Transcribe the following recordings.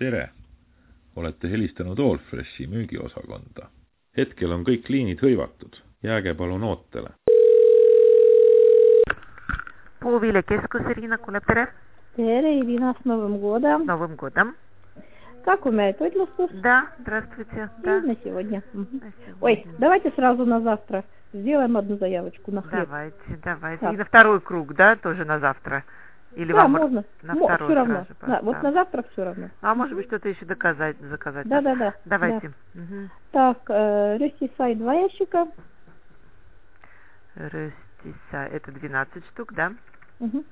Tere! Olete helistanud Allfreshi müügiosakonda. Hetkel on kõik liinid hõivatud. Jääge palun ootele. Puuviljakeskus, Ирина Кулеп, tere! Tere, Ирина, с Новым годом! С Новым годом! Как умеет Ойтлустус? Да, здравствуйте. Да. На сегодня. На сегодня. Ой, давайте сразу на завтра сделаем одну заявочку на хлеб. Давайте. Так. И на второй круг, да, тоже на завтра? Или Да, вам можно. на второй все равно. сразу Да, вот поставить? на завтра все равно. А может быть что-то еще заказать? Да. Давайте. Да. Угу. Так, Рюстисай 2 ящика. Рюстисай, это 12 штук, да? Угу.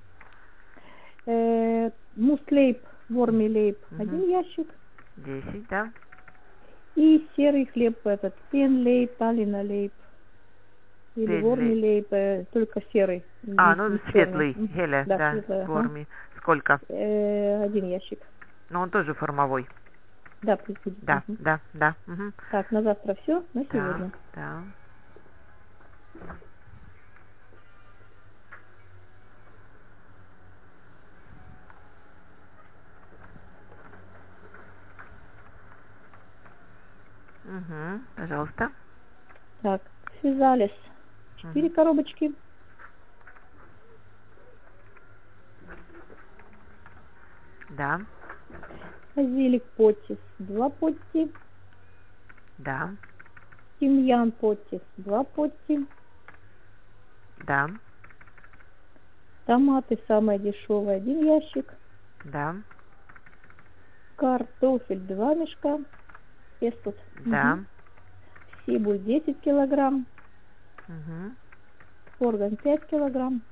Муслейп, Вормилейп 1 ящик. 10, да? И серый хлеб этот, Пенлейп, Таллиналейп. Или Вормилейп, только серый. Ну светлый, Геля, да, светлый, форме. Сколько? 1 ящик. Но он тоже формовой. Да, пусть будет. Да, да. Угу. Так, на завтра все, на сегодня. Да. Угу, пожалуйста. Так, связались 4 коробочки. Да. Базилик потис 2 потти. Да. Тимьян потис 2 потти. Да. Томаты самые дешевые 1 ящик. Да. Картофель 2 мешка. Пестут. Да. Сибуль 10 килограмм. Угу. Орган 5 килограмм.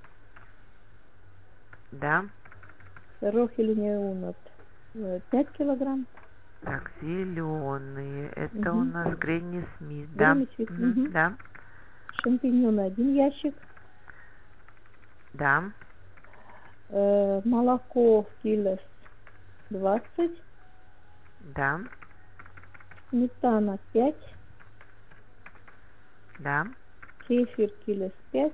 Да. Рохель 5 килограмм. Так, зеленые. Это у нас Гренни Смит, да? Да. Шампиньоны 1 ящик. Да. Молоко Килес 20. Да. Сметана 5. Да. Кефир Килес 5.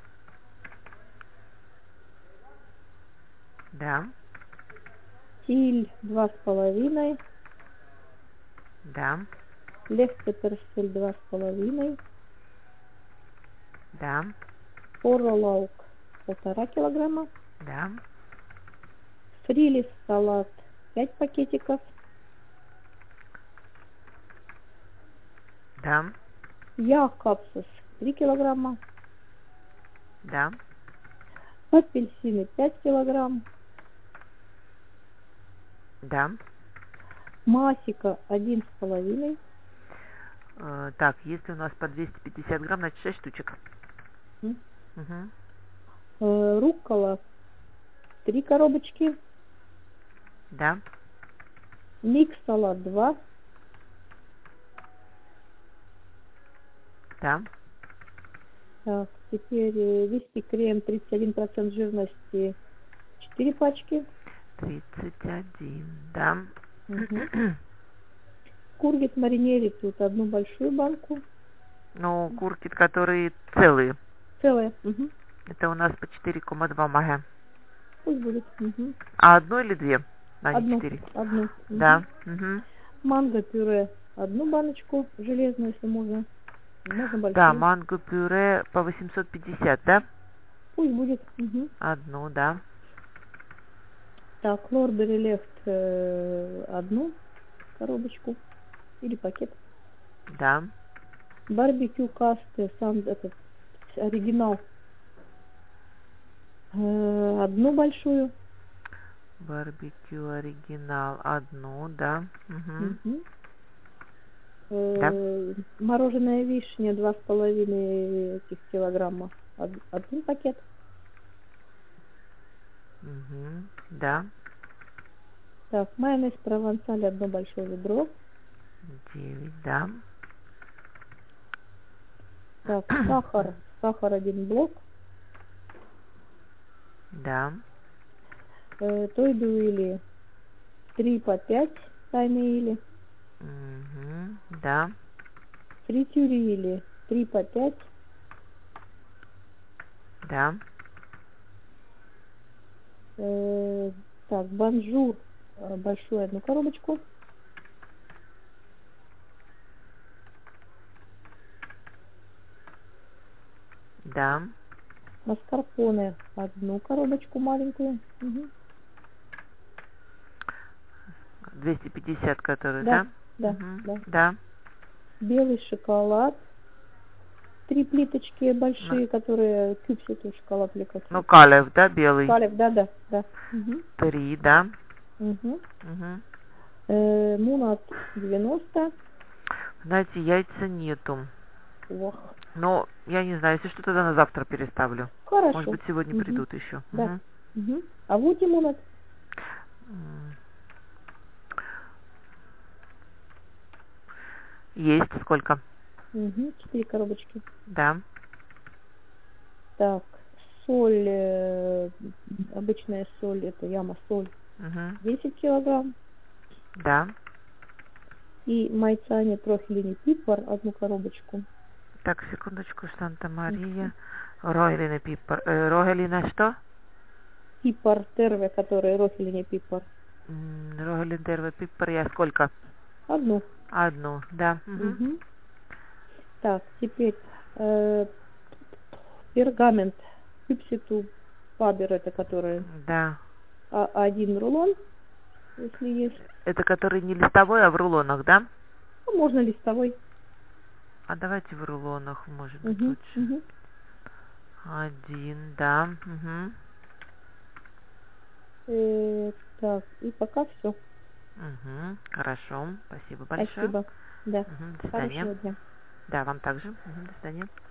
Да. Тиль 2,5. Да. Лехтеперсель 2,5. Да. Поролаук 1,5 килограмма. Да. Фрилис салат 5 пакетиков. Да. Якобсус 3 килограмма. Да. Апельсины 5 килограмм. Да. Масика 1,5. Так, если у нас по 250 грамм, значит 6 штучек. Угу. Руккола 3 коробочки. Да. Микс салат 2. Да. Так, теперь виски крем 31% жирности 4 пачки. 31, да. Кургит маринери тут 1 большую банку. Ну, куркит, которые целые. Целая. Это у нас по 4,2 мага. Пусть будет. А одну или 2? Одну. 4. Одну. Да. Манго пюре 1 баночку, железную, если можно. Можно большую. Да, манго пюре по 850, да? Пусть будет. Одну, да. Так, Лорбери Лефт 1 коробочку или пакет. Да. Барбекю касты, сам этот оригинал 1 большую. Барбекю оригинал 1, да. Да. Мороженое вишня 2,5 килограмма 1 пакет. Да. Так, майонез провансаль 1 большое ведро. 9, да. Так, сахар 1 блок. Да. Тойдуили 3 по 5 тайные или. Да. Фритюрили 3 по 5. Да. Так, бонжур большую 1 коробочку. Да. Маскарпоне 1 коробочку маленькую. Угу. 250, который, Да, да? да, Мгм. да. Да. Белый шоколад. 3 плиточки большие, которые кюпситу шоколад или как. Ну, Калев, да, белый? Калев, да, да, да. Угу. 3, да. Угу. Угу. Мунат 90. Знаете, яйца нету. Ох. Но, я не знаю, если что, тогда на завтра переставлю. Хорошо. Может быть, сегодня Угу. придут еще. Да. Угу. А вот и мунат. М. Есть. Сколько? Угу. 4 коробочки. Да. Так, соль, обычная соль, это яма соль, Угу. 10 килограмм. Да. И майцане трохлини пипар, 1 коробочку. Так, секундочку, Санта-Мария. Рогелина пипар. Рогелина что? Пипар терве, который рохлини пипар. Рогелин терве пипар. Я сколько? 1. 1, да. Угу. Угу. Так, теперь пергамент пипситу пабер, это который Да. 1 рулон, если есть. Это который не листовой, а в рулонах, да? А можно листовой. А давайте в рулонах, может быть, Угу. лучше. Угу. 1, да. Угу. Так, и пока все. Угу. Хорошо. Спасибо большое. Спасибо. Да. Угу. До Хорошего свидания. дня. Да, вам также. Угу. До свидания.